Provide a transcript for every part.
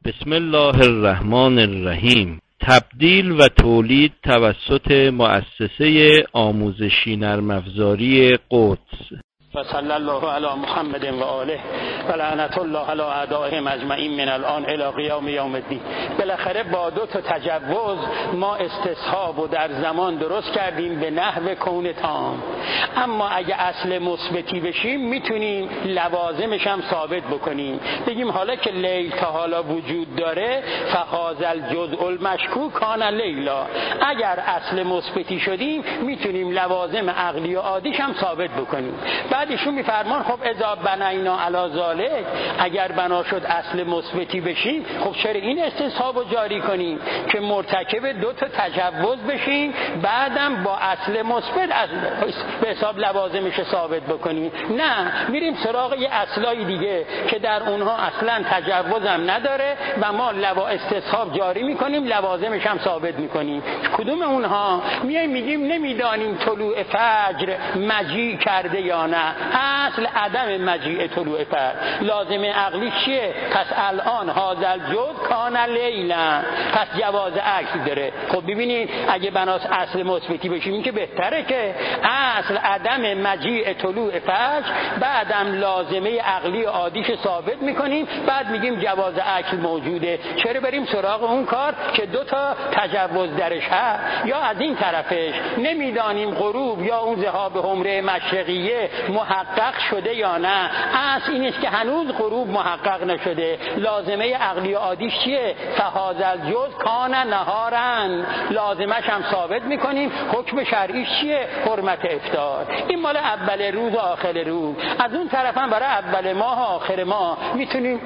بسم الله الرحمن الرحیم. تبدیل و تولید توسط مؤسسه آموزشی نرم افزاری قدس. و صلی الله علی محمد و آله و لعنت الله علی اعدائهم اجمعین من الان الی قیام یوم الدین. بالاخره با دو تا تجوز ما استصحاب و در زمان درست کردیم به نحو کون تام. اما اگه اصل مثبتی بشیم میتونیم لوازمش هم ثابت بکنیم. بگیم حالا که لیل تا حالا وجود داره فهذا الجزء المشکوک کان لیلا. اگر اصل مثبتی شدیم میتونیم لوازم عقلی و عادیش هم ثابت بکنیم. بعد ایشون میفرمان خب اذا بنینا علی ذالک، اگر بنا شد اصل مثبتی بشیم خب چرا این استصحاب رو جاری کنیم که مرتکب دو تا تجوز بشیم بعدم با اصل مثبت به حساب لوازمش ثابت بکنیم؟ نه، میریم سراغ یه اصلای دیگه که در اونها اصلا تجوز هم نداره و ما استصحاب جاری میکنیم، لوازمش هم ثابت میکنیم. کدوم اونها؟ میگیم نمیدانیم طلوع فجر مجیء کرده یا نه. اصل عدم مجیء طلوع فجر. لازم عقلی چیه؟ پس الان هذا الجزء کان لیلا، پس جواز عکس داره. خب ببینید اگه بناس اصل مثبتی بشیم این که بهتره که اصل عدم مجیء طلوع فجر بعدم لازمه عقلی عادیش ثابت میکنیم، بعد میگیم جواز عکس موجوده. چرا بریم سراغ اون کار که دو تا تجوز درش هست؟ یا از این طرفش نمیدانیم غروب یا اون ذهاب حمره مشرقیه محقق شده یا نه. اصل این است که هنوز غروب محقق نشده. لازمه عقلی عادیش چیه؟ فهذا الجزء کان نهارا، لازمش هم ثابت میکنیم. حکم شرعیش چیه؟ حرمت افطار. این مال اول روز و آخر روز. از اون طرف هم برای اول ماه و آخر ماه میتونیم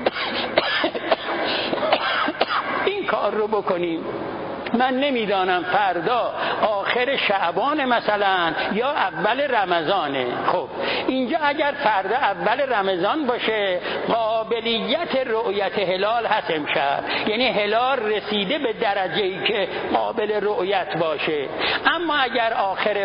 این کار رو بکنیم. من نمیدانم فردا آخر شعبان مثلا یا اول رمضانه. خب اینجا اگر فردا اول رمضان باشه قابلیت رؤیت هلال هست امشب، یعنی هلال رسیده به درجه‌ای که قابل رؤیت باشه. اما اگر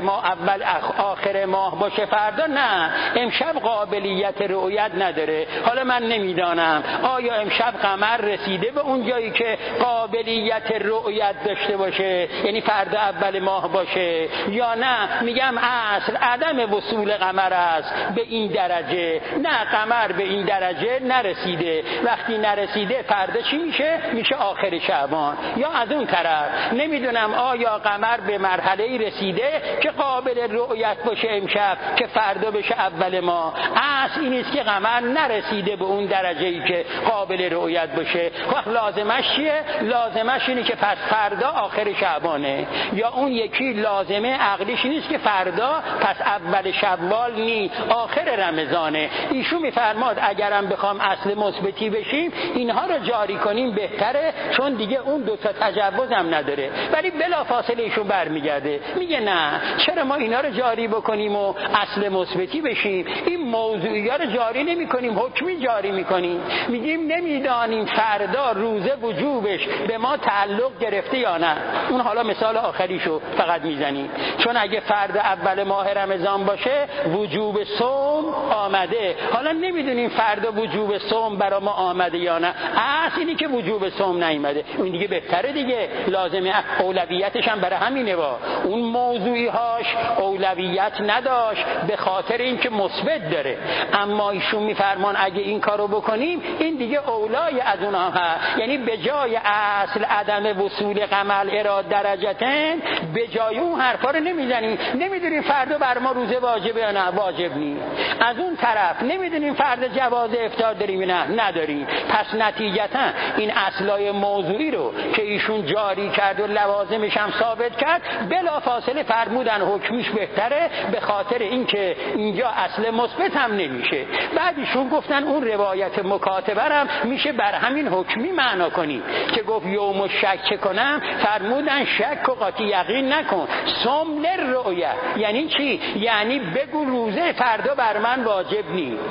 آخر ماه باشه فردا نه، امشب قابلیت رؤیت نداره. حالا من نمیدانم آیا امشب قمر رسیده به اون جایی که قابلیت رؤیت داشته باشه، یعنی فردا اول ماه باشه یا نه. میگم اصل عدم وصول قمر است به این درجه. نه، قمر به این درجه نرسیده. وقتی نرسیده فردا چی میشه؟ میشه آخر شعبان. یا از اون طرف نمیدونم آیا قمر به مرحله رسیده که قابل رؤیت باشه امشب که فردا بشه اول ماه. اصل این است که قمر نرسیده به اون درجه‌ای که قابل رؤیت باشه. وقت لازمش چیه؟ لازمش اینه که پس فردا آخر شعبانه. یا اون یکی لازمه عقلیش نیست که فردا پس اول شوال نی، آخر رمضانه. ایشون میفرماد اگرم بخوام اصل مثبتی بشیم اینها رو جاری کنیم بهتره، چون دیگه اون دو تا تجوز هم نداره. ولی بلافاصله ایشون برمیگرده میگه نه، چرا ما اینا رو جاری بکنیم و اصل مثبتی بشیم؟ این موضوعی ها رو جاری نمی کنیم، حکمی جاری میکنیم. میگیم نمیدانیم فردا روزه وجوبش به ما تعلق گرفته یا نه. اون حالا مثال آخریشو فقط میزنیم، چون اگه فرد اول ماه رمضان باشه وجوب صوم آمده. حالا نمیدونیم فردا وجوب صوم برای ما آمده یا نه. اصل اینی که وجوب صوم نیامده. اون دیگه بهتره دیگه، لازمه اولویتش هم برای همینه. اون موضوعی هاش اولویت نداشت به خاطر اینکه مثبت داره. اما ایشون میفرمان اگه این کارو بکنیم این دیگه اولای از اونها هست. یعنی به جای اصل عدم وصول قمر اراد درجتن، به جای اون حرفا رو نمیزنیم. نمیدونیم فردا بر ما روزه واجبه یا نه، واجب نیست. از اون طرف نمیدونیم فردا جواز افطار داریم یا نه، نداریم. پس نتیجتا این اصلای موضوعی رو که ایشون جاری کرد و لوازمش هم ثابت کرد بلافاصله فرمودن حکمیش بهتره، به خاطر اینکه اینجا اصل مثبت هم نمیشه. بعد ایشون گفتن اون روایت مکاتبه هم میشه بر همین حکمی معنا کنی که گفت یوم شک چه کنم، فرمودن شک و قاطی یقین نکن. صوم للرؤیه یعنی چی؟ یعنی بگو روزه فردا بر من واجب نیست.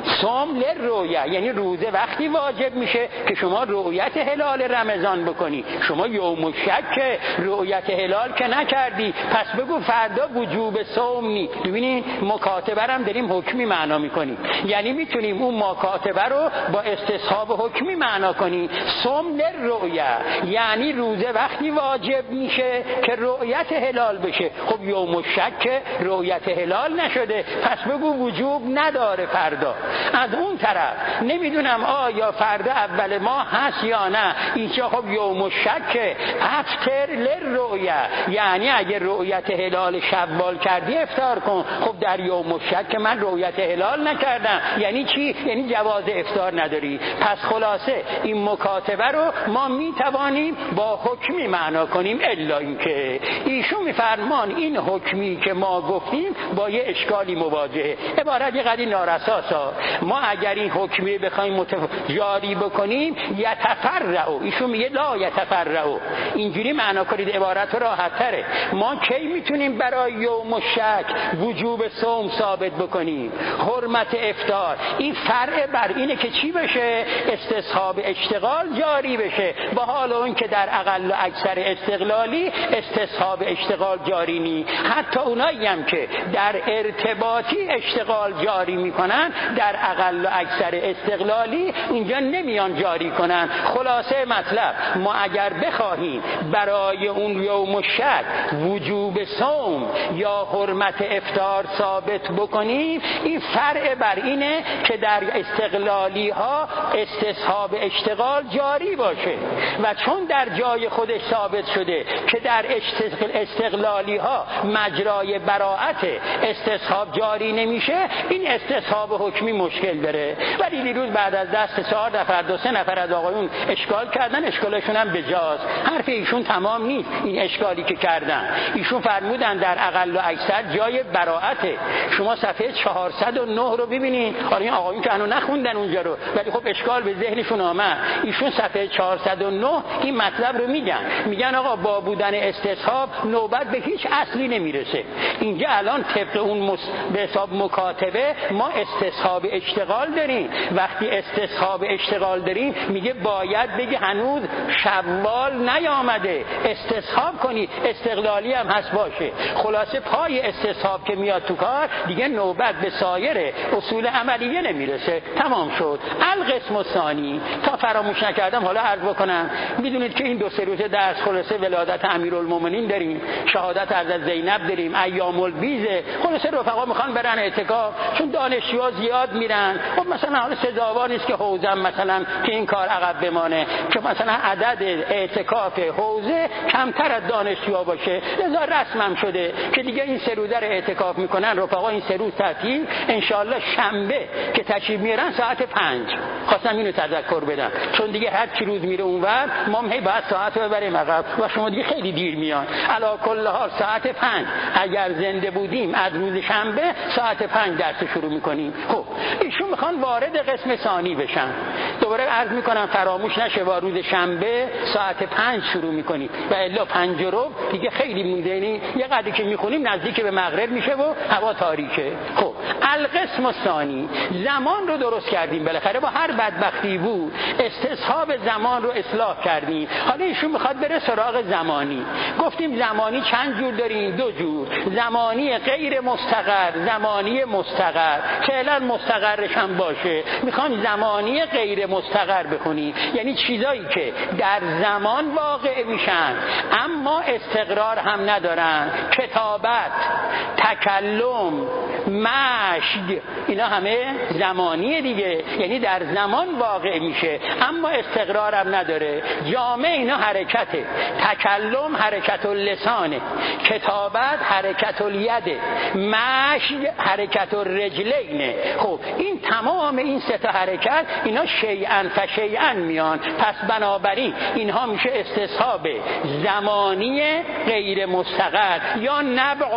صوم للرؤیا، یعنی روزه وقتی واجب میشه که شما رؤیت هلال رمضان بکنی. شما یوم الشک رؤیت هلال که نکردی، پس بگو فردا وجوب صوم نی. ببینید مکاتبه هم داریم حکمی معنا میکنیم، یعنی میتونیم اون مکاتبه رو با استصحاب حکمی معنا کنیم. صوم للرؤیا یعنی روزه وقتی واجب میشه که رؤیت هلال بشه. خب یوم الشک رؤیت هلال نشده، پس بگو وجوب نداره فردا. از اون طرف نمیدونم آیا فردا اول ماه هست یا نه، اینجا خب یوم الشک افطر للرؤیا، یعنی اگه رؤیت هلال شوال کردی افطار کن. خب در یوم الشک من رؤیت هلال نکردم، یعنی چی؟ یعنی جواز افطار نداری. پس خلاصه این مکاتبه رو ما میتوانیم با حکمی معنا کنیم، الا اینکه ایشون میفرمان این حکمی که ما گفتیم با یه اشکالی مواجهه. عبارت قدری نارساسا. ما اگر این حکمی بخوایم جاری بکنیم یتفرع، ایشون میگه لا یتفرع، اینجوری معنا کنید عبارت راحت تره. ما کی میتونیم برای یوم الشک وجوب صوم ثابت بکنیم؟ حرمت افطار. این فرع بر اینه که چی بشه؟ استصحاب اشتغال جاری بشه، با حال اون که در اقل و اکثر استقلالی استصحاب اشتغال جاری نی. حتی اونایی هم که در ارتباطی اشتغال جاری میکنن در اقل و اکثر استقلالی اینجا نمیان جاری کنن. خلاصه مطلب ما اگر بخواهیم برای اون یوم الشک وجوب صوم یا حرمت افطار ثابت بکنیم، این فرع بر اینه که در استقلالی ها استصحاب اشتغال جاری باشه، و چون در جای خودش ثابت شده که در استقلالی ها مجرای براءت استصحاب جاری نمیشه، این استصحاب حکمی مشکل داره. ولی دیروز بعد از دست 4 نفر 2-3 نفر از آقایون اشکال کردن، اشکالشون هم بجاست. حرف ایشون تمام نیست. این اشکالی که کردن ایشون فرمودن در اقل و اکثر جای براءته. شما صفحه 409 رو ببینید. حالا این آقایون که هنوز نخوندن اونجا رو، ولی خب اشکال به ذهنشون آمد. ایشون صفحه 409 این مطلب رو میگن آقا با بودن استصحاب نوبت به هیچ اصلی نمیرسه. اینجا الان طبق اون به حساب مکاتبه ما استصحاب اشتغال داریم. وقتی استصحاب اشتغال داریم میگه باید بگی هنوز شوال نیامده، استصحاب کنی، استقلالی هم هست باشه. خلاصه پای استصحاب که میاد تو کار دیگه نوبت به سایر اصول عملیه نمیرسه. تمام شد. القسم الثانی، تا فراموش نکردم حالا عرض بکنم، میدونید که این 2-3 روزه درس خلاصه ولادت امیرالمومنین داریم، شهادت حضرت زینب داریم، ایام البیض. خلاصه رفقا میخوان برن اعتکاف، چون دانشجوها زیاد میرن. خب مثلا حالا سزاوار نیست که حوزه مثلا که این کار عقب بمانه، که مثلا عدد اعتکاف حوزه کمتر از دانشجوها باشه. لذا رسمم شده که دیگه این 3 روزه رو اعتکاف میکنن رفقا. این 3 روز تعطیل، انشالله شنبه که تشریف میارن ساعت 5. خواستم اینو تذکر بدم، چون دیگه هر کی روز میره اونور ما هم باید ساعت رو ببریم عقب و شما دیگه خیلی دیر میان. علی کل حال ساعت 5 اگر زنده بودیم از روز شنبه ساعت 5 درس شروع میکنیم. خب ایشون میخوان وارد قسم ثانی بشن. دوباره عرض میکنم فراموش نشه با روز شنبه ساعت 5 شروع میکنیم و الا 5:15 دیگه خیلی میدونی یه قدری که میخونیم نزدیک به مغرب میشه و هوا تاریکه. خب القسم الثانی، زمان رو درست کردیم بالاخره، با هر بدبختی بود استصحاب زمان رو اصلاح کردیم. حالا ایشون میخواد بره سراغ زمانی. گفتیم زمانی چند جور داریم؟ 2 جور، زمانی غیر مستقر، زمانی مستقر. فعلا مستقرش هم باشه، میخوام زمانی غیر مستقر بخونیم، یعنی چیزایی که در زمان واقع میشن اما استقرار هم ندارن. کتابت، تکلم، مشی، اینا همه زمانی دیگه، یعنی در زمان واقع میشه اما استقرار هم نداره. جامع اینا حرکته، تکلم حرکت اللسانه، کتابت حرکت الید، مشی حرکت الرجلینه. خب این تمام این 3 تا حرکت اینا شیئا فشیئا میان. پس بنابراین اینها میشه استصحاب زمانی غیر مستقر یا نبع الماء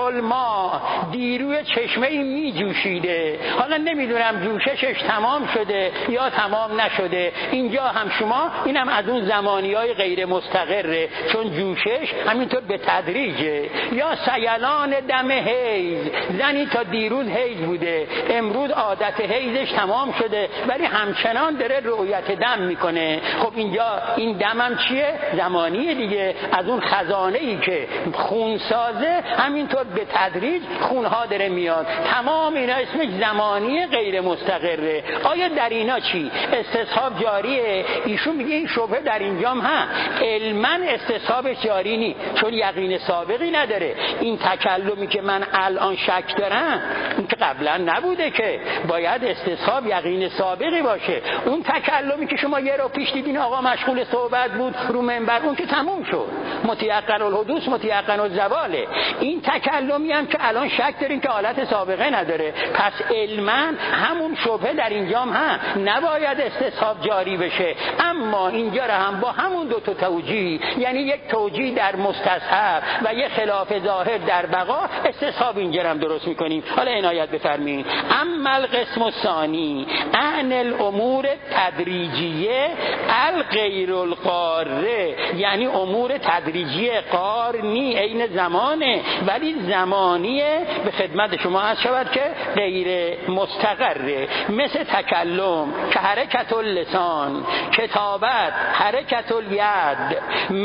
ما دیروی چشمه می جوشیده، حالا نمیدونم جوششش تمام شده یا تمام نشده. اینجا هم شما اینم از اون زمانی‌های غیر مستقره، چون جوشش همینطور به تدریجه. یا سیلان دم حیض، زنی تا دیروز حیض بوده، امروز عادت حیضش تمام شده ولی همچنان داره رؤیت دم میکنه. خب اینجا این دمم چیه؟ زمانیه دیگه، از اون خزانه‌ای که خون سازه همینطور به تدریج خونها داره میاد. تمام اینا اسمش زمانی غیر مستقره. آیا در اینا چی؟ استصحاب جاریه؟ ایشون میگه این شبهه در اینجام هست، علما استصحابش جاری نی، چون یقین سابقی نداره. این تکلمی که من الان شک دارم این که قبلا نبوده، که باید استصحاب یقین سابقی باشه. اون تکلمی که شما یه رو پیش دیدین آقا مشغول صحبت بود رو منبر، اون که تموم شد، متیقن الحدوث متیقن الزواله. این تکلمی هم که الان شک دارین که حالت سابقه نداره، پس علما همون شبهه در اینجام هست، نباید استصحاب جاری بشه. اما اینجا را هم با همون دو تا توجیه، یعنی یک توجیه در مستصحب و یک خلاف ظاهر در بقا، استصحاب اینجا هم درست میکنیم. حالا عنایت بفرمایید. اما القسم الثانی عن الامور تدریجیه الغیر القاره، یعنی امور تدریجیه قارنی عین زمانه ولی زمانیه به خدمت شما عرض شود که غیر مستقره، مثل تکلم که حرکت اللسان، کتابت حرکت الید،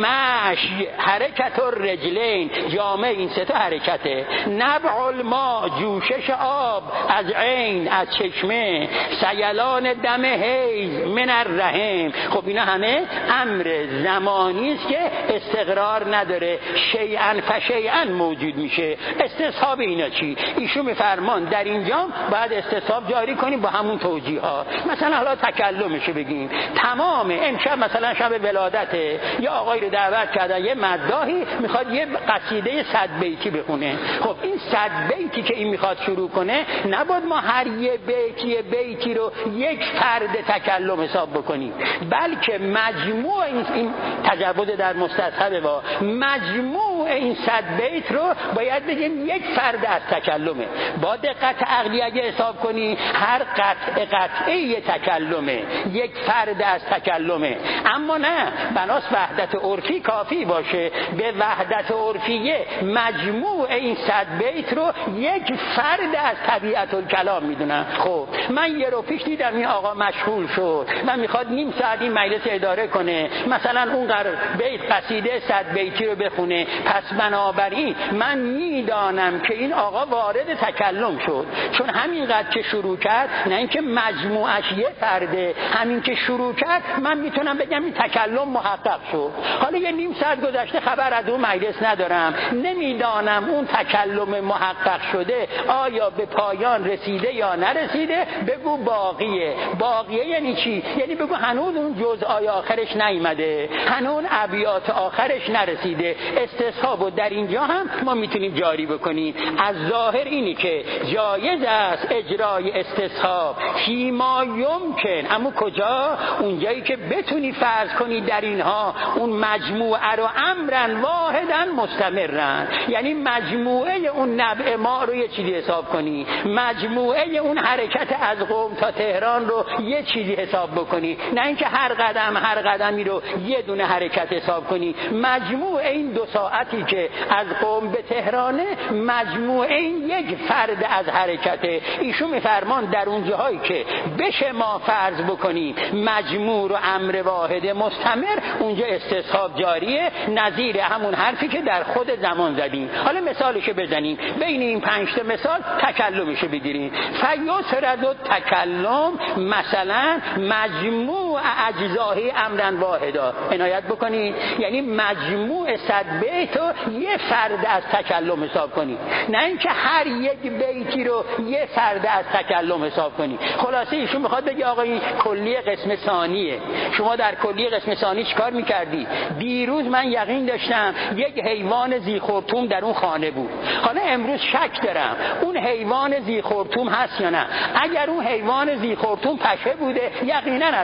مشی حرکت الرجلین، جامع این سه تا حرکته، نبع الماء جوشش آب از عین از چشمه، سیلان دم حیض من الرحم. خب اینا همه امر زمانی است که استقرار نداره، شیئا فشیئا موجود میشه. استصحاب اینا چی؟ ایشون میفرمان در اینجا باید استصحاب جاری کنیم با همون توجیه ها. مثلا حالا تکلمش بگیم، تمام امشب مثلا شب ولادته، یا آقای رو دعوت کردن یه مداحی میخواد یه قصیده 100 بیتی بخونه. خب این 100 بیتی که این میخواد شروع کنه، نباید ما هر یه بیتی رو یک فرد تکلم حساب بکنیم، بلکه مجموع این تجاوز در مستصحب و مجموع این 100 بیت رو باید بگیم یک فرد از تکلمه. با دقت عقلی اگه حساب کنی هر قطعه تکلمه، یک فرد از تکلمه. اما نه، بناس وحدت عرفی کافی باشه. به وحدت عرفیه مجموع این 100 بیت رو یک فرد از طبیعت الکلام میدونن. خب من یه رو پیش دیدم این آقا مشغول شد و میخواد نیم ساعت این مجلس اداره کنه، مثلا اون بیت قصیده 100 بیتی رو بخونه، پس بنابراین من میدانم که این آقا وارد تکلم شد، چون همینقدر که شروع کرد، نه اینکه مجموعش یه فرده، همین که شروع کرد من میتونم بگم این تکلم محقق شد. حالا یه نیم ساعت گذشته خبر از اون مجلس ندارم، نمیدانم اون تکلم محقق شده آیا به پایان رسیده یا نرسیده. بگو باقیه یعنی چی؟ یعنی بگو هنوز اون جزءای آخرش نیامده، هنوز ابیات آخرش نرسیده. استصحابو در اینجا هم ما میتونیم جاری بکنیم. از ظاهر اینی که جایز است اجرای استصحاب فیما یمکن، اما کجا؟ اونجایی که بتونی فرض کنی در اینها اون مجموعه رو امرن واحدن مستمرن، یعنی مجموعه اون نبع ما رو یه چیزی حساب کنی، مجموعه اون حرکت از قم تا تهران رو یه چیزی حساب بکنی، نه اینکه هر قدمی رو یه دونه حرکت حساب کنی. مجموعه این 2 ساعتی که از قم به تهرانه، مجموعه این یک فرد از حرکته. ایشون میفرمان در اون جاهایی که بشه ما فرض بکنیم مجموع رو امر واحد مستمر، اونجا استصحاب جاریه، نظیر همون حرفی که در خود زمان زدیم. حالا مثالشو بزنیم، بین این 5 تا مثال تکلمشو بگیریم. فیسرد تکلم مثلا مجموع اجزای امرن واحدا، عنایت بکنید، یعنی مجموع 100 بیت رو یه فرد از تکلم حساب کنید، نه اینکه هر یک بیتی رو یه فرد از تکلم حساب کنید. خلاصه ایشون میخواد بگه آقا این کلیه قسم ثانیه. شما در کلیه قسم ثانی چیکار میکردی؟ دیروز من یقین داشتم یک حیوان ذی‌خرطوم در اون خانه بود، حالا امروز شک دارم اون حیوان ذی‌خرطوم هست یا نه. اگر اون حیوان ذی‌خرطوم پشه بوده یقینا از بین رفته.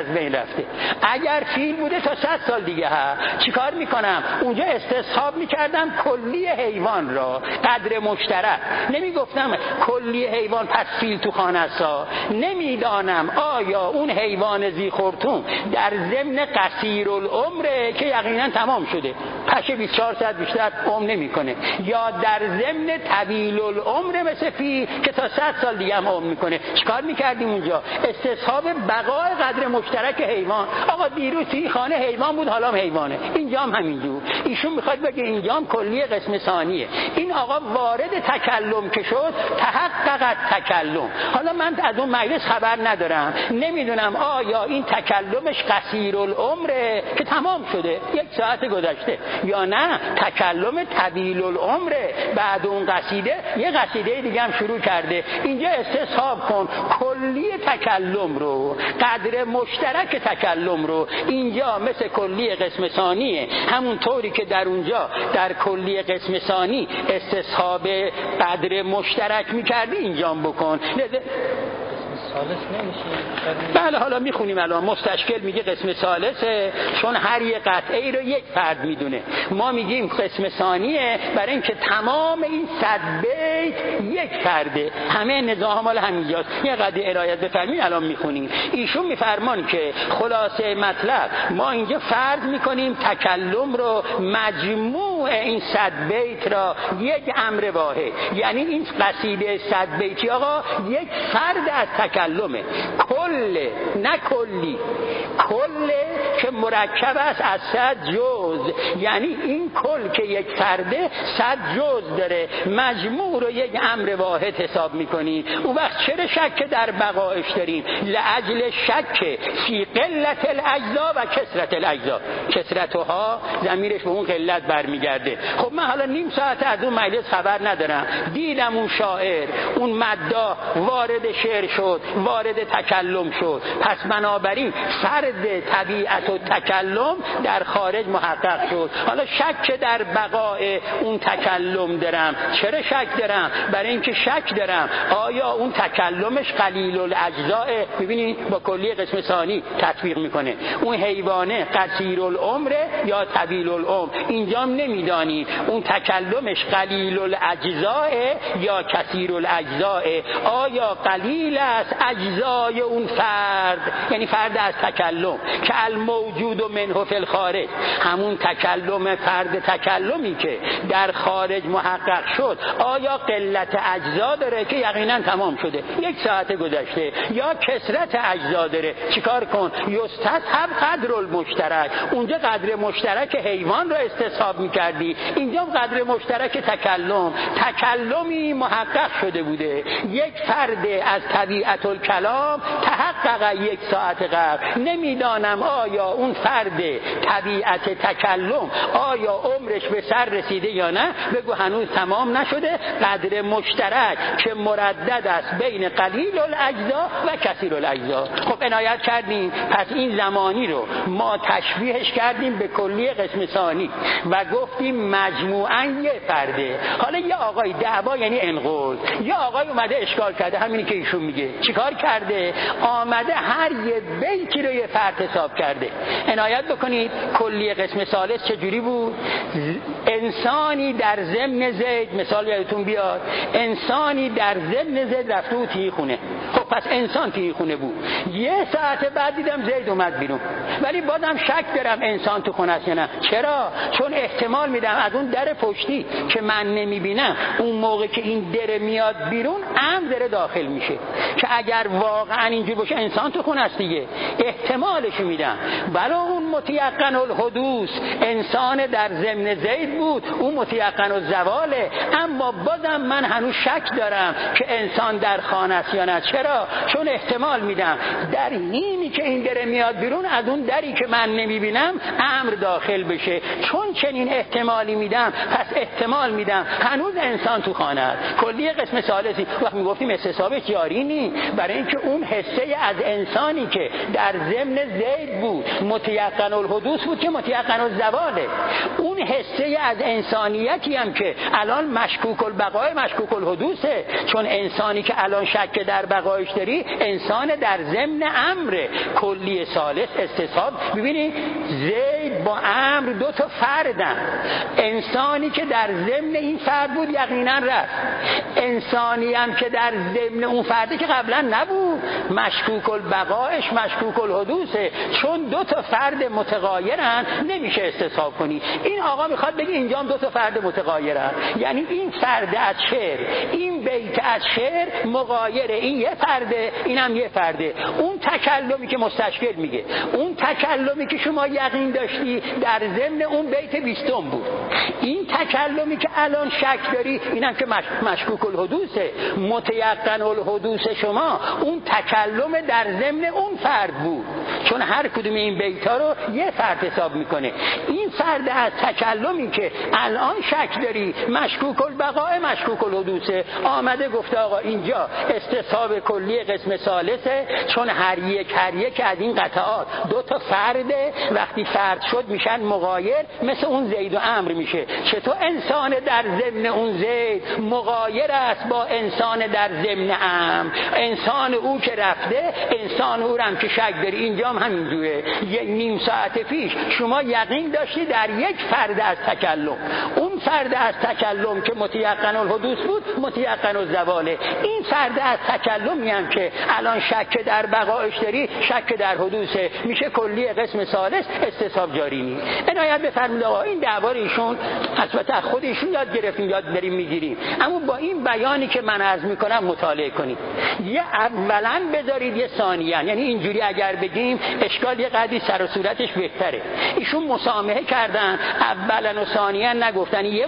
رفته. اگر فیل بوده تا 100 سال دیگه چیکار میکنم؟ اونجا استصحاب میکردم کلی حیوان را، قدر مشترک. نمیگفتم کلی حیوان پس فیل تو خانه است. نمیدانم آیا اون حیوان ذی‌خرطوم در ضمن قصیر العمره که یقینا تمام شده، پشه 24 ساعت بیشتر عمر نمیکنه، یا در ضمن طویل العمر مثل فیل که تا 100 سال دیگه هم عمر میکنه. چیکار میکردیم اونجا؟ استصحاب بقای قدر مشترک حیوان. آقا دیروز توی خانه حیوان بود، حالا هم حیوانه، اینجا هم همینجور. ایشون میخواد بگه اینجا هم کلیه قسم ثانیه. این آقا وارد تکلم که شد، تحقق تکلم. حالا من از اون مجلس خبر ندارم، نمیدونم آیا این تکلمش قصیر العمره که تمام شده 1 ساعت گذشته، یا نه تکلم طویل العمره، بعد اون قصیده یه قصیده دیگه هم شروع کرده. اینجا استصحاب کن کلی تکلم رو، قدر مشترک تکلم رو. اینجا مثل کلی قسم ثانیه، همون طوری که در اونجا در کلی قسم ثانی استصحاب قدر مشترک میکردی اینجا بکن. بله حالا میخونیم الان. مستشکل میگه قسم ثالثه چون هر یک قطعه رو یک فرد میدونه. ما میگیم قسم ثانیه برای اینکه تمام این 100 بیت یک فرده. همه نظام مال همینجاست. یه قضیه ارایت بفرمایید الان میخونیم. ایشون میفرمان که خلاصه مطلب ما اینجا فرض میکنیم تکلم رو، مجموع این 100 بیت را یک امر واحد، یعنی این قصیده 100 بیتی آقا یک فرد از تکلمه. کل نه کلی، کل که مرکب است از 100 جز، یعنی این کل که یک فرده 100 جز داره، مجموع رو یک امر واحد حساب میکنی. اون وقت چرا شک در بقایش داریم؟ لعجل شک فی قلت الاجزا و کثرت الاجزا. کثرتها ضمیرش به اون قلت برمیگرده. خب من حالا نیم ساعت از اون مجلس خبر ندارم، دیدم اون شاعر اون مداح وارد شعر شد، وارد تکلم شد، پس بنابراین فرد طبیعت و تکلم در خارج محقق شد. حالا شک در بقای اون تکلم دارم. چرا شک دارم؟ برای اینکه شک دارم آیا اون تکلمش قلیل الاجزاء. ببینید با کلی قسم ثانی تطبیق میکنه. اون حیوانه قصیر العمر یا طویل العمر. اینجا نمیدانی اون تکلمش قلیل الاجزاء یا کثیر الاجزاء. آیا قلیل است اجزای اون فرد، یعنی فرد از تکلم که الموجود منه فی الخارج، همون تکلم فرد تکلمی که در خارج محقق شد، آیا قلت اجزا داره که یقینا تمام شده 1 ساعت گذشته، یا کثرت اجزا داره؟ چیکار کن؟ یستحب قدر المشترک. اونجا قدر مشترک حیوان رو استصحاب میکردی، اینجا قدر مشترک تکلمی محقق شده بوده. یک فرد از طبیعت الکلام تحقق 1 ساعت قبل. نمیدانم آیا اون فرد طبیعت تکلم آیا عمرش به سر رسیده یا نه. بگو هنوز تمام نشده. قدر مشترک که مردد است بین قلیل الاجزا و کثیر الاجزا. خب عنایت کردیم. پس این زمانی رو ما تشبیهش کردیم به کلی قسم ثانی و گفتیم مجموعاً یه فرده. حالا یه آقای دعوا یعنی انقول، یه آقای اومده اشکال کرده، همینی که ایشون میگه. چیکار کرده؟ آمده هر یه بیتی رو یه فرد حساب کرده. عنایت بکنید کلی قسم ثالث چجوری بود؟ انسانی در ضمن زید، مثال یادتون بیاد، انسانی در ضمن زید رفته و توی خونه. خب پس انسان توی خونه بود. 1 ساعت بعد دیدم زید اومد بیرون، ولی بازم شک دارم انسان تو خونه است یا نه. چرا؟ چون احتمال میدم از اون در پشتی که من نمیبینم، اون موقع که این در میاد بیرون داره داخل میشه، که اگر واقعا اینجور باشه انسان تو خونه است دیگه. احتمالش میدم. ولی اون متیقن الحدوث انسان در ضمن زید بود، اون متیقن الزواله. اما بازم من هنوز شک دارم که انسان در خانه است یا نه. چرا؟ چون احتمال میدم در اینی که این در میاد بیرون از اون دری که من نمیبینم امر داخل بشه. چون چنین احتمال احتمالی میدم، پس احتمال میدم هنوز انسان تو خانه است. کلیه قسم ثالثی وقتی میگفتیم استصحاب جاری نی، برای اینکه اون حصه از انسانی که در ضمن زید بود متیقن الحدوث بود که متیقن الزواله، اون حصه از انسانیتی هم که الان مشکوک البقاء مشکوک الحدوثه، چون انسانی که الان شک در بقایش داری انسان در ضمن امر. کلیه ثالث استصحاب. ببینید زید با امر دو تا فردن، انسانی که در ضمن این فرد بود یقینا رفت، انسانی هم که در ضمن اون فرده که قبلا نبود مشکوک البقایش مشکوک الحدوثه، چون دو تا فرد متغایرن نمیشه استصحاب کنی. این آقا میخواد بگه اینجا هم دو تا فرد متغایرن، یعنی این فرد از شعر، این بیت از شعر مغایره، این یه فرده اینم یه فرده. اون تکلمی که مستشکل میگه، اون تکلمی که شما یقین داشتی در ضمن اون بیت 20 بود، این تکلمی که الان شک داری اینم که مشکوک الحدوثه. متیقن الحدوث شما اون تکلم در ضمن اون فرد بود، چون هر کدوم این بیت‌ها رو یه فرد حساب میکنه. این فرد از تکلمی که الان شک داری مشکوک البقاء مشکوک الحدوثه، آمده گفته آقا اینجا استصحاب کلی قسم ثالثه، چون هر یک از این قطعات دو تا فرده، وقتی فرد شد میشن مغایر، مثل اون زید و عمرو میشه. چطور انسان در ضمن اون زید مغایر است با انسان در ضمن عمرو؟ انسان او که رفته، انسان او هم که شک داری. اینجا هم همینجوره. نیم ساعت پیش شما یقین داشتی در یک فرد از تکلم، اون فرد از تکلم که متیقن الحدوث بود متیقن الزواله. این فرد از تکلمی هم که الان شک در بقایش داری شک در حدوثه، میشه کلی قسم ثالث استصحاب جاری نی. عنایت بفرمایید آقا این دعوا ایشون البته خودشون یاد گرفتیم، یاد داریم میگیریم، اما با این بیانی که من عرض میکنم مطالعه کنید. یه اولا بذارید یه ثانیا، یعنی اینجوری اگر بگیم اشکال یه قدری سر و صورتش بهتره. ایشون مسامحه کردن، اولا و ثانیا نگفتن، یه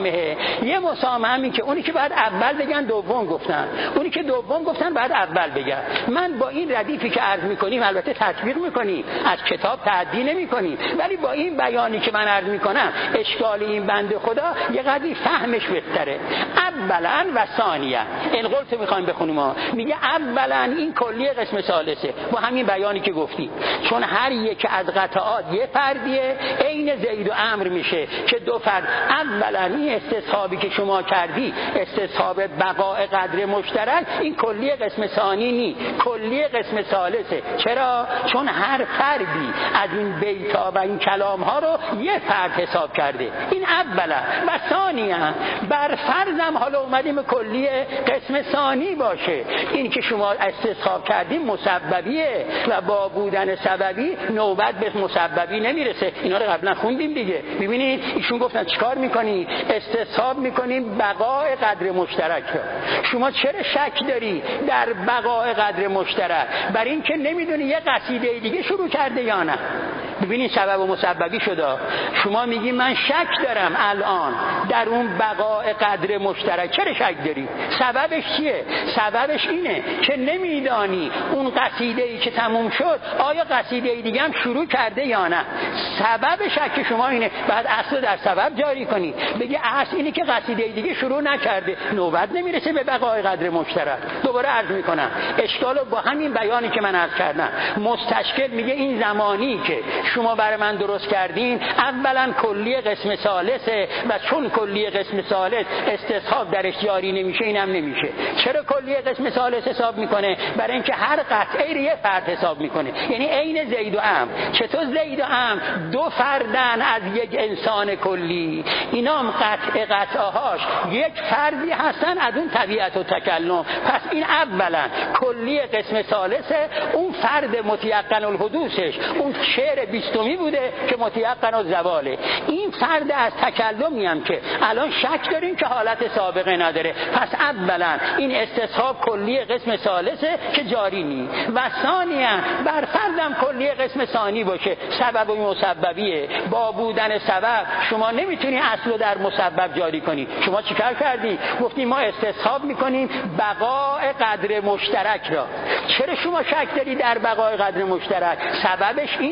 مسامحه همین که اونی که بعد اول بگن دوم گفتن، اونی که دوم گفتن بعد اول بگن. من با این ردیفی که عرض میکنیم البته تطبیق میکنیم، از کتاب تعدی نمیکنیم، ولی با این بیانی که من عرض میکنم اشکال این بنده خدا یه قدری فهمش بهتره. اولا و ثانیا این قولت میخوایم بخونیم ها. میگه اولا این کلیه قسم ثالثه با همین بیانی که گفتیم، چون هر یک از قطعات یه فردیه، عین زید و عمرو میشه که دو فرد. اولا این استصحابی که شما کردی استصحاب بقاء قدر مشترک، این کلیه قسم ثانی نی، کلیه قسم ثالثه. چرا؟ چون هر فردی از این بیت‌ها و این کلام‌ها رو یه فرد حساب کرده. این اولا و ثانیا بر فرضم حالا اومدیم کلیه قسم ثانی باشه، این که شما استصحاب کردیم مسببیه و با بودن سببی نوبت به مسببی نمیرسه. اینا رو قبلا خوندیم دیگه. ببینید ایشون گفتن چیکار میکنی؟ استصحاب میکنیم بقاء قدر مشترک رو. شما چرا شک داری در بقاء قدر مشترک؟ برای اینکه نمیدونی یه قصیده دیگه شروع کرده یا نه. ببینید سبب و مسببی شده. شما میگی من شک دارم الان در اون بقاء قدر مشترک. چرا شک داری؟ سببش چیه؟ سببش اینه که نمیدانی اون قصیده‌ای که تموم شد آیا قصیده دیگه هم شروع کرده یا نه. سبب شک شما اینه. بعد اصل در سبب جاری کنی، بگی اصل اینه که قصیده دیگه شروع نکرده، نوبت نمیرسه به بقاء قدر مشترک. دوباره عرض میکنم اشکالو با همین بیانی که من عرض کردم. مستشکل میگه این زمانی که شما برای من درست کردین اولا کلیه قسم ثالثه و چون کلیه قسم ثالث استصحاب درش جاری نمیشه، اینم نمیشه. چرا کلیه قسم ثالث حساب میکنه؟ برای اینکه هر قطعه یه فرد حساب میکنه، یعنی عین زید و عمرو. چطور زید و عمرو دو فردن از یک انسان کلی، اینا هم قطعهاش یک فردی هستن از اون طبیعت و تکلم. پس این اولا کلیه قسم ثالثه، اون فرد متیقن الحدوثش اون شعر 20 بوده که متیقن الزواله. این فرد از تکلمی هم که الان شک داریم که حالت سابقه نداره. پس اولا این استصحاب کلیه قسم ثالثه که جاری نی و ثانیا بر فردم کلیه قسم ثانی باشه. سبب و مسببیه. با بودن سبب شما نمیتونی اصل در مسبب جاری کنی. شما چیکار کردی؟ گفتی ما استصحاب میکنیم بقاء قدر مشترک را. چرا شما شک داری در بقاء قدر مشترک؟ سببش اینه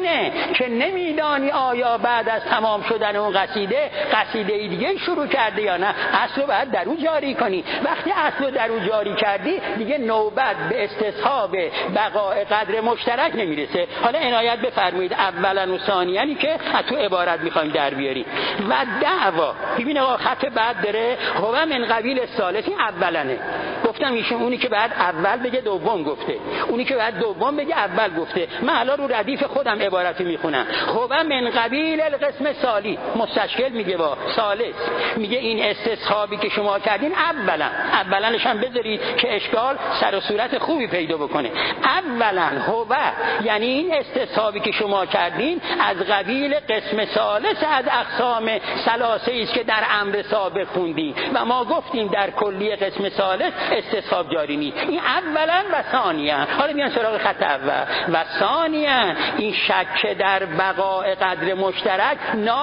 که نمیدانی آیا بعد از تمام شدن اون قصیده دیگه شروع کرده یا نه. اصل رو باید در اون جاری کنی. وقتی اصل رو در اون جاری کردی دیگه نوبت به استصحاب بقاء قدر مشترک نمیرسه. حالا عنایت بفرمایید اولا و ثانیانی که از تو عبارت میخوایم در بیاریم. و دعوا ببین آقا خط بعد داره هو من قبیل ثالثی اولنه. گفتم ایشون اونی که بعد اول بگه دوم گفته، اونی که بعد دوم بگه اول گفته. من الان رو ردیف خودم عبارتی میخونم. هو من قبیل القسم ثالی. مستشکل میگه با ثالث میگه این استصحابی که شما کردین اولنش هم بذارید که اشکال سر و صورت خوبی پیدا بکنه. اولا هو یعنی این استصحابی که شما کردین از قبیل قسم ثالث از اقسام ثلاثه است که در امر سابق خوندیم و ما گفتیم در کلی قسم ثالث استصحاب جاری نیست. این اولا و ثانیا. حالا بیان سراغ خط اول. و ثانیا این شک در بقاء قدر مشترک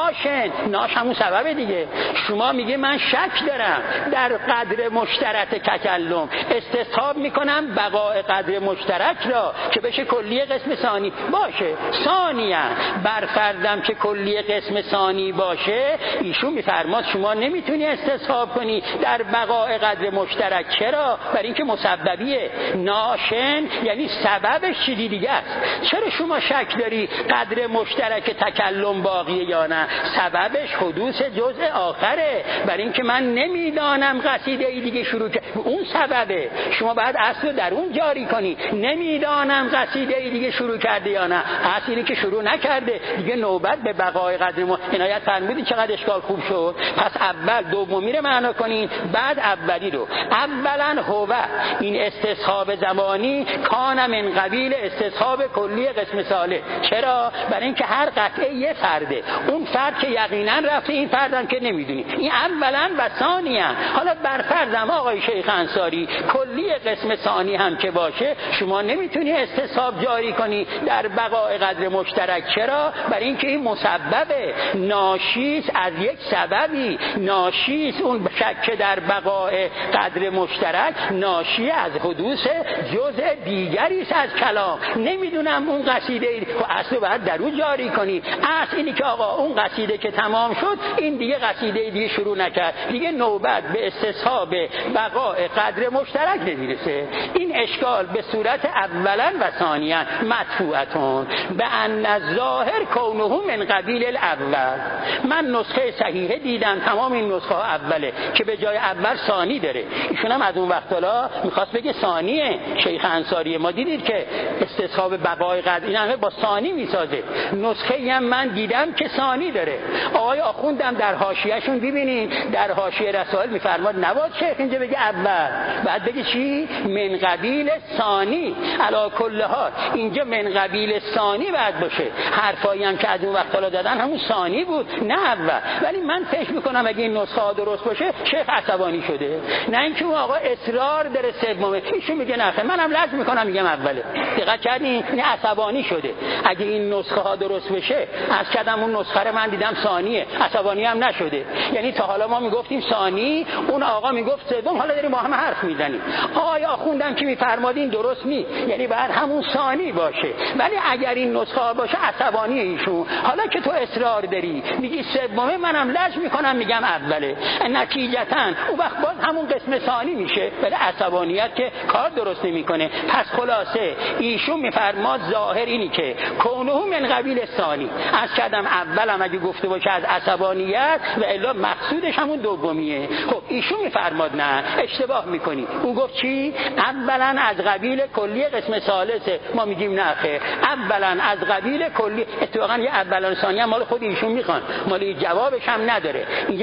ناش همون سبب دیگه. شما میگه من شک دارم در قدر مشترک تکلم، استصحاب میکنم بقاء قدر مشترک را که بشه کلی قسم ثانی باشه. ثانیا برفرضم که کلی قسم ثانی باشه، ایشون میفرماد شما نمیتونی استصحاب کنی در بقاء قدر مشترک. چرا؟ برای اینکه مسببیه. ناشن یعنی سببش چیزی دیگه است. چرا شما شک داری قدر مشترک تکلم باقیه یا نه؟ سببش حدوث جزء آخره. برای اینکه من نمیدانم قصیده ای دیگه شروع کرد، اون سببه. شما باید اصل در اون جاری کنی. نمیدانم قصیده ای دیگه شروع کرده یا نه. اصلی که شروع نکرده دیگه نوبت به بقای قدر عنایت فرمودید. چقدر اشکال خوب شد. پس اول دومی رو معنا کنین، بعد اولی رو. اولا هو این استصحاب زمانی کان من قبیل استصحاب کلی قسم ساله. چرا؟ برای اینکه هر قطعه یه فرده. اون فرد که یقینا رفته، این فردم که نمیدونی. این اولا و ثانیا. حالا برفرضم آقای شیخ انصاری کلی قسم ثانی هم که باشه، شما نمیتونی استصحاب جاری کنی در بقاء قدر مشترک. چرا؟ برای اینکه این مسببه، ناشیس از یک سببی. ناشیس اون شک در بقاء قدر مشترک ناشی از حدوث جزء دیگری است از کلام. نمیدونم اون قصیده و اصل باید در اون جاری کنی. اصل اینی که آقا اون قصیده که تمام شد، این دیگه قصیده دیگه شروع نکرد، دیگه نوبت به استصحاب بقاء قدر مشترک نمیرسه. این اشکال به صورت اولا و ثانیا مدفوعتون به ان الظاهر کونه من قبیل الاول. من نسخه صحیحه دیدم، تمام این نسخه ها اوله که به جای اول ثانی داره. ایشون هم از اون وقت حالا میخواست بگه ثانیه. شیخ انصاری ما دیدید که استصحاب بقای قدر این همه با ثانی میسازه. نسخه هم من دیدم که ثانی داره. آقای آخوندم در حاشیه‌شون ببینید، در حاشیه رسائل میفرماد نباید شیخ اینجا بگه اول، بعد بگه چی؟ من قبیل ثانی. علی کل حال اینجا من قبیل ثانی بعد باشه. حرفایی هم که از اون وقت حالا دادن همون ثانی بود، نه اول. ولی من فکر میکنم اگه این نسخه ها درست باشه شیخ عصبانی شده، نه اینکه اون آقا اصرار داره سومه. ایشون میگه نه، منم لازم میکنم میگم اوله. دقت کردین؟ این عصبانی شده. اگه این نسخه ها درست بشه، از کدام اون نسخه رو من دیدم ثانیه، عصبانی هم نشده. یعنی تا حالا ما میگفتیم ثانی، اون آقا میگفت سوم، حالا داریم با هم حرف میزنیم. آقای آخوندم که میفرمادین درست نی، یعنی بعد همون ثانی باشه. ولی اگر این نسخه ها باشه عصبانی ایشون. حالا که تو اصرار داری میگی سومه، منم لازم میکنم میگم اوله. نتیجتا اون وقت باز همون قسم ثانی میشه، ولی عصبانیت که کار درست نمیکنه. پس خلاصه ایشون میفرماد ظاهر اینی که کونه من قبیل ثانی. از کدام اولم اگه گفته باشه از عصبانیت، و الا مقصودش همون دومیه. خب ایشون میفرماد نه، اشتباه میکنی. اون گفت چی؟ اولا از قبیل کلی قسم ثالثه. ما میگیم نه خیر، اولا از قبیل کلی. اتفاقا یه اولا ثانی هم مال خود ایشون میخوان، مال جوابش هم نداره. این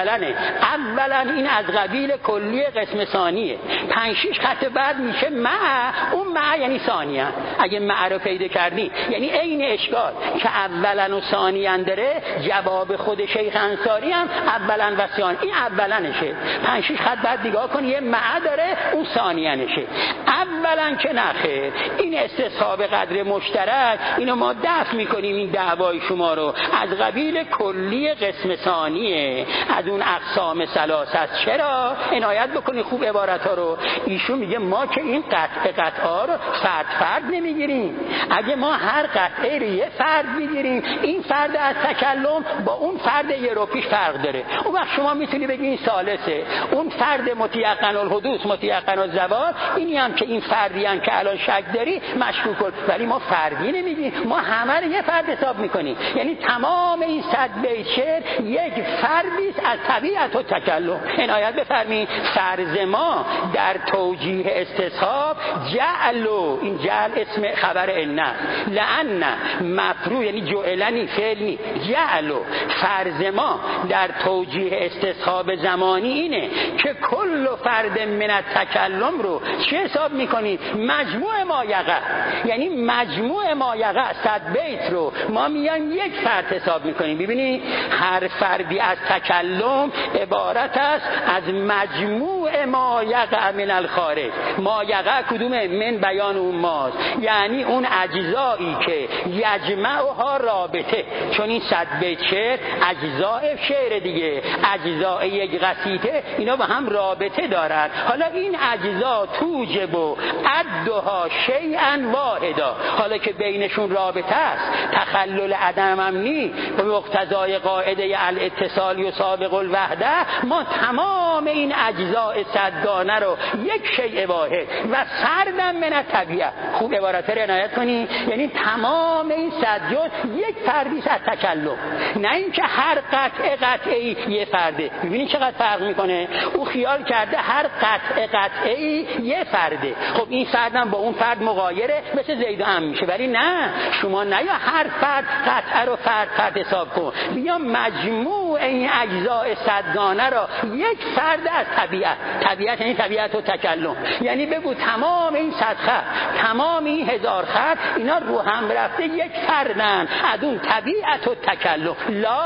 اولا این از قبیل کلی قسم ثانیه. 5-6 خط بعد میشه مع. اون مع یعنی ثانیه. اگه مع رو پیدا کردی یعنی عین اشکال که اولا و ثانیه داره، جواب خود شیخ انصاری هم اولا و ثانی. این اولنشه. 5-6 خط بعد نگاه کن، یه مع داره، اون ثانیه نشه. اولا که نخیر، این استصحاب قدر مشترک اینو ما دفع میکنیم. این دعوای شما رو از قبیل کلی قسم ثانیه، از اون اقسام ثلاثه است. چرا؟ عنایت بکنی خوب عبارت عبارت ها رو. ایشون میگه ما که این قطعه رو فرد نمیگیریم. اگه ما هر قطعه رو یه فرد بگیریم، این فرد از تکلم با اون فرد یوروپیش فرق داره. اون وقت شما میتونی بگی این ثالثه، اون فرد متیقن الحدوث متیقن الزوال، اینی هم که این فردی هم که الان شک داری مشکوک کن. ولی ما فردی نمیگیم، ما همه رو یه فرد حساب میکنیم. یعنی تمام این 100 بیت شعر یک فردی است از طبیعت و تکلم. عنایت بفرمایید فرض ما در توجیه استصحاب جعلو، این جعل اسم خبر ان، لأن مفروض یعنی جعلنی فعلی، جعلو فرض ما در توجیه استصحاب زمانی اینه که کل فرد من التکلم رو چه حساب میکنید؟ مجموع ما یقع. یعنی مجموع ما یقع 100 بیت رو ما میایم یک فرد حساب میکنیم. ببینید هر فردی از تکلم عبارت است از مجموع ما یقع من الخارج. ما یقع کدومه؟ من بیان اون ماست، یعنی اون اجزایی که یجمعها رابطه. چون این 100 بیت شعر اجزای شعر دیگه، اجزای یک قصیده اینا با هم رابطه دارن. حالا این اجزا توجب و عدها شیئا واحدا، حالا که بینشون رابطه است، تخلل عدم امنی به مقتضای قاعده الاتصال یسابق الوحده، ما تمام این اجزای صدگانه رو یک شیء واحد و سردم من الطبیعه. خوب عبارت رو عنایت کنی، یعنی تمام این 100 جز یک فردی از تکلم، نه اینکه هر قطعه یه فرده. ببینید چقدر فرق میکنه. او خیال کرده هر قطعه یه فرده. خب این فردم با اون فرد مغایره، مثل زید و عمرو میشه. ولی نه، شما نه یا هر فرد قطعه رو فرد حساب کن، بیا مجموع این اجزای صدگانه را یک فرد از طبیعت یعنی طبیعت و تکلم. یعنی بگو تمام این 100 خط، تمام این 1000 خط، اینا رو هم رفته یک فردن از اون طبیعت و تکلم.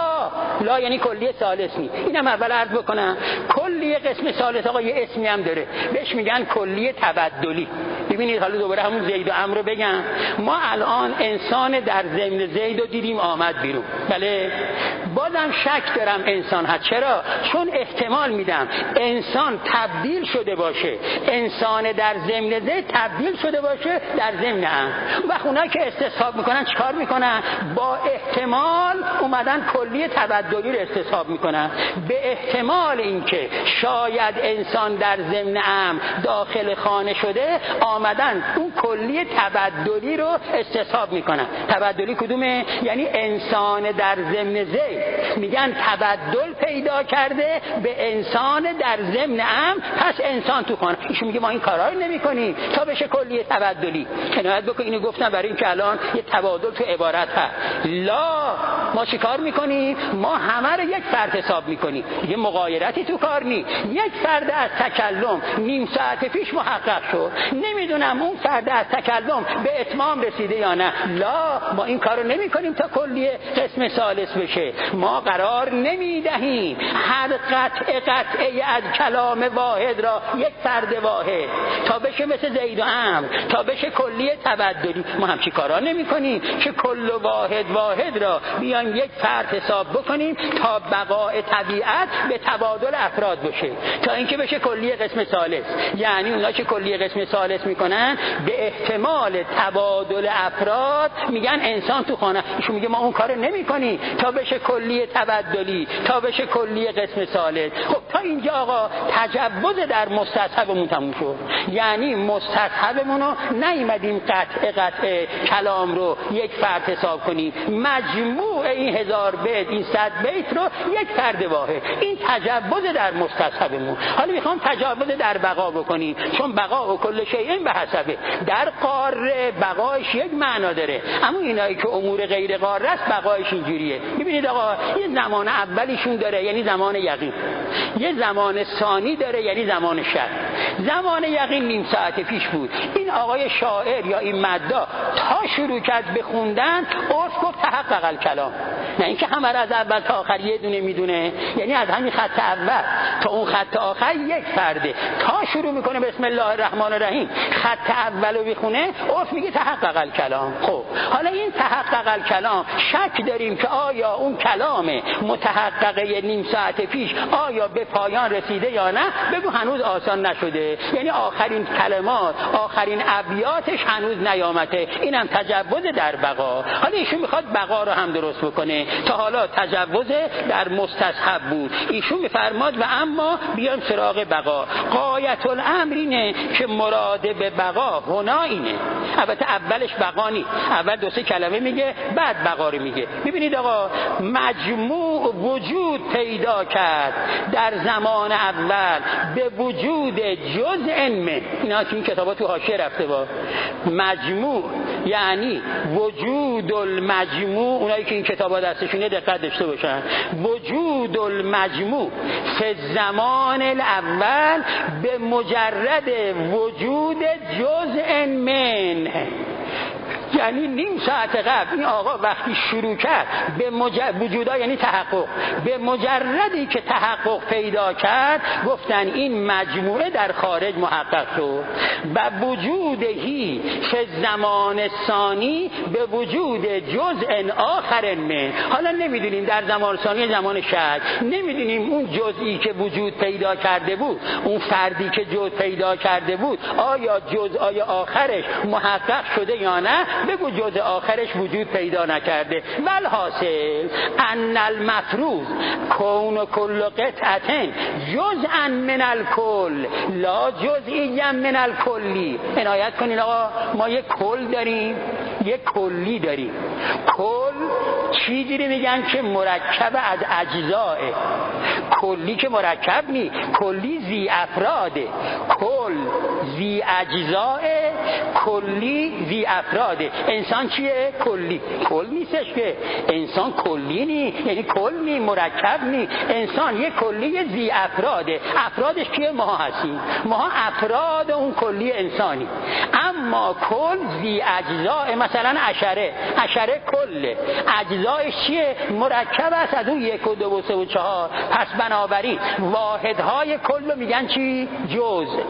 لا یعنی کلیه ثالث نی. اینم اول عرض بکنم. کلیه قسم ثالث آقا یه اسمی هم داره، بهش میگن کلیه تبدلی. ببینید حالا دوباره همون زید و عمرو رو بگم. ما الان انسان در ضمن زید رو دیدیم آمد بیرون، بله، بازم شک دارم انسان هست. چرا؟ چون احتمال میدم انسان تبدیل شده باشه، انسان در ضمن زید تبدیل شده باشه در ضمن هم. و اونایی که استصحاب میکنن چیکار میکنن؟ با احتمال اومدن کلیه تبدلی رو استصحاب میکنن. به احتمال اینکه شاید انسان در ضمن هم داخل خانه شده، آمدن اون کلیه تبدلی رو استصحاب میکنن. تبدلی کدومه؟ یعنی انسان در ضمن زید، میگن تبدل پیدا کرده به انسان در ضمن هم، پس انسان تو خانه. ایشون میگه ما این کارا رو نمی‌کنیم تا بشه کلیه تبدلی. عنایت بکن، اینو گفتم برای اینکه الان یه تبادل تو عبارت هست. لا، ما چی کار میکنیم؟ ما همه رو یک فرد حساب میکنیم. یه مغایرتی تو کار نی. یک فرد از تکلم نیم ساعت پیش محقق شد، نمیدونم اون فرد از تکلم به اتمام رسیده یا نه. لا، ما این کارو نمیکنیم تا کلیه قسم ثالث بشه. ما قرار نمیدهیم هر قطعه از کلام واحد را یک فرد واحد تا بشه مثل زید و عمرو، تا بشه کلیه تبدلی. ما همچین کارا نمیکنیم که کل واحد را بیایم یک فرد حساب بکنیم تا بقای طبیعت به تبادل افراد بشه، تا اینکه بشه کلیه قسم ثالث. یعنی اونا که کلیه قسم ثالث میکنن به احتمال تبادل افراد میگن انسان تو خانه. ایشون میگه ما اون کارو نمیکنیم تا بشه کلیه تبدلی، تا بشه کلیه قسم ثالث. خب تا اینجا آقا تجوز در مستصحبمون تموم شد. یعنی مستصحبمون رو نیومدیم قطع کلام رو یک فرد حساب کنیم، مجموع این 1000 بیت، این 100 بیت رو یک فرد واحد. این تجوز در مستصحبمون. حالا میخوام تجوز در بقا بکنیم، چون بقا و کل شیء به حسبه. در قاره بقایش یک معنا داره، اما اینایی که امور غیر قاره است بقایش اینجوریه. ببینید آقا، یه زمان اولیشون داره یعنی زمان یقین، یه زمان ثانی داره یعنی زمان شک. زمان یقین نیم ساعت پیش بود. این آقای شاعر یا این مدعا تا شروع کرد به خوندن عرف گفت تحقق الکلام، نه اینکه همه را از اول تا آخر یه دونه میدونه، یعنی از همین خط اول تا اون خط آخر یک فرده، تا شروع میکنه بسم الله الرحمن الرحیم خط اولو بخونه عرف میگه تحقق الکلام. خب حالا این تحقق الکلام شک داریم که آیا اون کلام متحققه نیم ساعت پیش آیا به پایان رسیده یا نه؟ بگو هنوز آسان نشده، یعنی آخرین کلمات آخرین ابیاتش هنوز نیامده، اینم تجوز در بقا. حالا ایشون میخواد بقا رو هم درست بکنه، تا حالا تجوز در مستصحب بود، ایشون میفرماد و اما بیام سراغ بقا. غایت الامر اینه که مراد به بقا هنا اینه، البته اولش بقا نیست، اول دو سه کلمه میگه بعد بقا رو میگه. ببینید آقا مجموع وجود پیدا کرد در زمان اول به وجود جزء من، اینا تو این کتابا تو حاشیه رفته با مجموع یعنی وجود المجموع، اونایی که این کتابا دستشونه دقت داشته باشن، وجود المجموع فی زمان الاول به مجرد وجود جزء من، یعنی نیم ساعت قبل این آقا وقتی شروع کرد به وجودا یعنی تحقق، به مجردی که تحقق پیدا کرد گفتن این مجموعه در خارج محقق شد. و وجودهی که زمان ثانی به وجود جزء آخر من، حالا نمیدونیم در زمان ثانی زمان شک، نمیدونیم اون جزئی که وجود پیدا کرده بود، اون فردی که جزء پیدا کرده بود آیا جزء آخرش محقق شده یا نه، بگو جزء آخرش وجود پیدا نکرده. والحاصل ان المفروض کون کل قطعه جزءا من الکل لا جزئیا من الکلی. عنایت کنین آقا، ما یک کل داریم یک کلی داریم. کل چیزی میگن که مرکب از اجزاه، کلی که مرکب نی، کلی ذی افراده، کل ذی اجزاه، کلی ذی افراده. انسان چیه؟ کلی. کل نیستش که انسان کلی نی، یعنی کل نی، مرکب نی، انسان یک کلی ذی افراده. افرادش کیه؟ ما هستیم، ما افراد اون کلی انسانی. اما کل ذی اجزاء، مثلا عشره، عشره کله، اجزایش چیه؟ مرکب است از اون 1 و 2 و 3 و 4. پس بنابراین واحدهای کل رو میگن چی؟ جزء.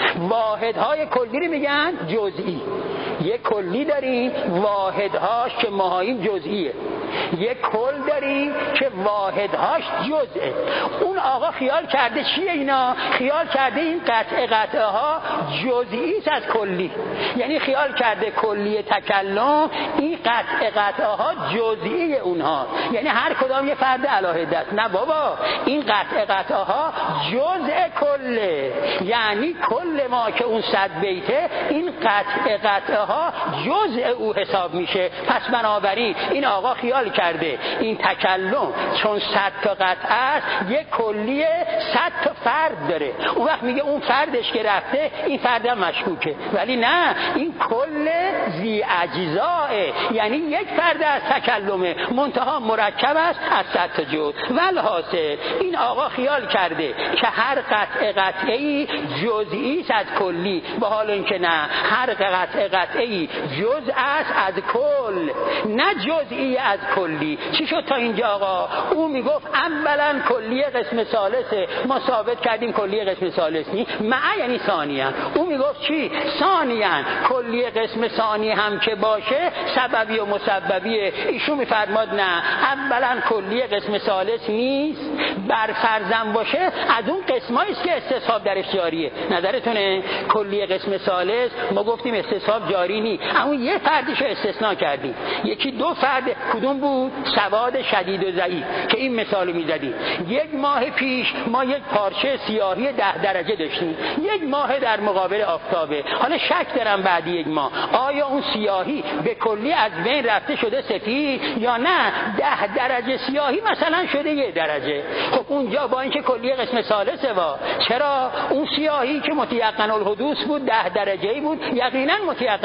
واحدهای کلی رو میگن جزئی. یک کلی داریم واحدهاش که ماهیم جزئیه، یک کل داریم که واحدهاش جزئه. اون آقا خیال کرده چیه اینا؟ خیال کرده این قطعه ها جزئی است از کلی، یعنی خیال کرده کلی تکلم این قطعه ها جزئی اونها، یعنی هر کدام یه فرد علاهده است. نه بابا، این قطعه ها جزء کله، یعنی کل ما که اون 100 بیته این قطعه ها جزء او حساب میشه. پس بنابراین این آقا خیال کرده این تکلم چون 100 تا قطعه است یک کلی 100 تا فرد داره، اون وقت میگه اون فردش که رفته این فرد هم مشکوکه. ولی نه، این کل ذی اجزاء، یعنی یک فرد از تکلمه منتها مرکب است از 100 تا جزء. والحاصل این آقا خیال کرده که هر قطعه‌ای جزئی است از کلی، با حال اینکه نه، هر قطعه‌ای جزء است از کل، نه جزئی از کلی. چی شد تا اینجا آقا؟ او میگفت اولا کلی قسم ثالثه، ما ثابت کردیم کلی قسم ثالث نی، مع یعنی ثانیه. او میگفت چی؟ ثانیه کلی قسم ثانی هم که باشه سببی و مسببیه. ایشون میفرماد نه، اولا کلی قسم ثالث نیست، بر فرضم باشه از اون قسمایی است که استصحاب درش جاریه. نظرتونه؟ کلی قسم ثالث ما گفتیم استصحاب جاری نی، اما یه فردشو استثناء کردیم. یکی 2 فرد، کدوم بود؟ سواد شدید و ضعیف که این مثالو میزدیم. 1 ماه پیش ما یک پارچه سیاهی 10 درجه داشتیم، 1 ماه در مقابل آفتابه. حالا شک دارم بعد 1 ماه آیا اون سیاهی به کلی از بین رفته شده سفید یا نه 10 درجه سیاهی مثلا شده 1 درجه. خب اونجا با اینکه کلی قسم ثالثه چرا اون سیاهی که متیقن الحدوث بود 10 درجه‌ای بود، یقینا متیقن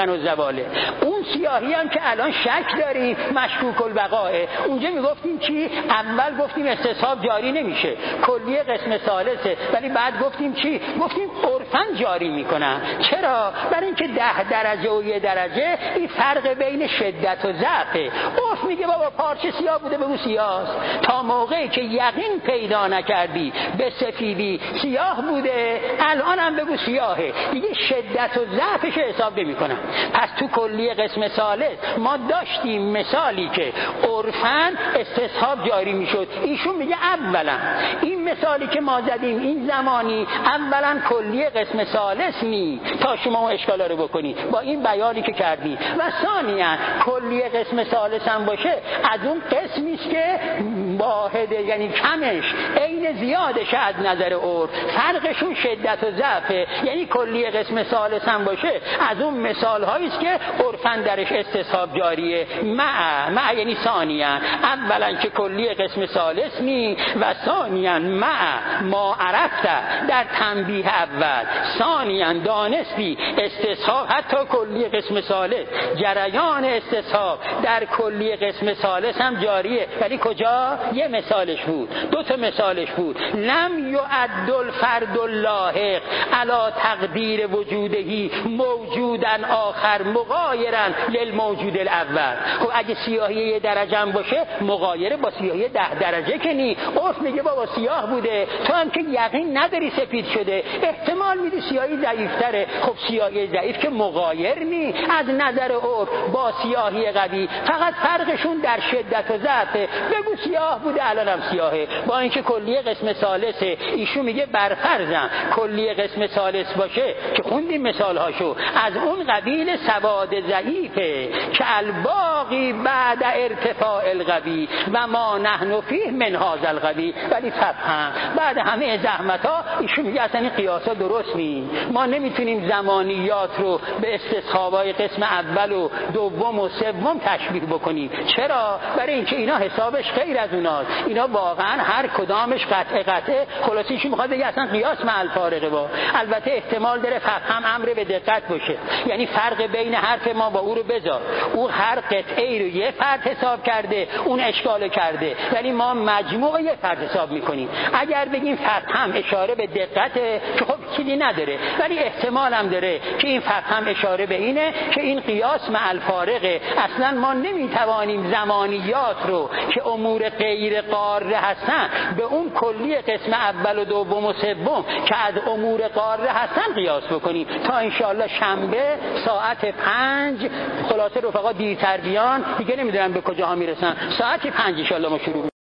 مسکن الزواله. اون سیاهی هم که الان شک داریم مشکوک البقائه. اونجا میگفتیم چی؟ اول گفتیم استصحاب جاری نمیشه، کلیه قسم ثالثه، ولی بعد گفتیم چی؟ گفتیم عرفاً جاری میکنن. چرا؟ برای اینکه 10 درجه و 1 درجه این فرق بین شدت و ضعفه. عرف میگه بابا پارچه سیاه بوده بگو سیاه، تا موقعی که یقین پیدا نکردی به سفیدی سیاه بوده الان هم بگو سیاهه، دیگه شدت و ضعفش حساب نمیکنن. پس تو کلیه قسم ثالث ما داشتیم مثالی که عرفاً استصحاب جاری میشد. ایشون میگه اولا این مثالی که ما زدیم این زمانی اولا کلیه قسم ثالث نی تا شما اون اشکالا رو بکنی با این بیانی که کردی، و ثانیا کلیه قسم ثالث هم باشه از اون قسمی است که واحده، یعنی کمش عین زیادش از نظر عرف، فرقشون شدت و ضعفه. یعنی کلیه قسم ثالث هم باشه از اون مثال هایی است که عرفاً درش استصحاب جاریه. مع یعنی ثانیا اولا که کلیه قسم ثالث نی و ثانیا ما عرفت در تنبیه اول، ثانیا دانستی استصحاب حتی کلیه قسم ثالث، جریان استصحاب در کلیه قسم ثالث هم جاریه. ولی کجا؟ یه مثالش بود، 2 تا مثالش بود. لم یعد الفرد اللاحق علی تقدیر وجودهی موجودا آخر مغایرا للموجود الاول. خب اگه سیاهی 1 درجه هم باشه مغایره با سیاهی 10 درجه که نی. عرف میگه بابا سیاه بوده، تو هم که یقین نداری سفید شده، احتمال میدی سیاهی ضعیف‌تره. خب سیاهی ضعیف که مغایر نی از نظر عرف با سیاهی قوی، فقط فرقشون در شدت و ضعفه. بگو سیاه بوده الان هم سیاهه، با اینکه کلیه قسم ثالثه. ایشون میگه برفرضم کلیه قسم ثالث باشه که خوندیم مثالهاشو، از اون قبیل سواد ضعیفه که الباقی بعد ارتفاع القوی و ما نحن فیه من هذا القوی. ولی فهم بعد همه زحمت‌ها ایشون میگه اصلا این قیاسا درست نیست، ما نمیتونیم زمانیات رو به استصحابای قسم اول و دوم و سوم تشبیه بکنیم. چرا؟ برای اینکه اینا حسابش غیر از اوناست، اینا واقعا هر کدامش قطعه. خلاصیش میخواد بگه اصلا قیاس مع الفارقه. با البته احتمال داره فهم امر به دقت باشه، یعنی فرق بین حرف ما با او رو بذار، او هر قطعه رو یه فرد حساب کرده، اون اشکال کرده، ولی ما مجموع یه فرد حساب میکنیم. اگر بگیم فهم اشاره به دقته که خب کلی نداره، ولی احتمال هم داره که این فهم اشاره به اینه که این قیاس مع الفارقه. اصلا ما نمیتوانیم زمانیات رو که امور غیر قاره هستن به اون کلی قسم اول و دوم و سوم که از امور قاره هستن قیاس بکنیم. تا انشاءالله شنبه ساعت 5 خلاصه رفقا دیرتر بیان، دیگه نمیدونم به کجاها میرسن، ساعت 5 انشاءالله ما شروع